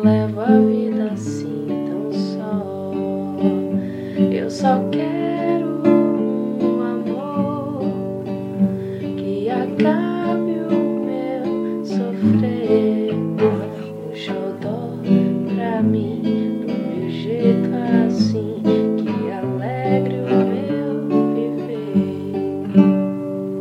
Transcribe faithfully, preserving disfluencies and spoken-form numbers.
levo a vida assim tão só. Eu só quero um amor que acabe o meu sofrer.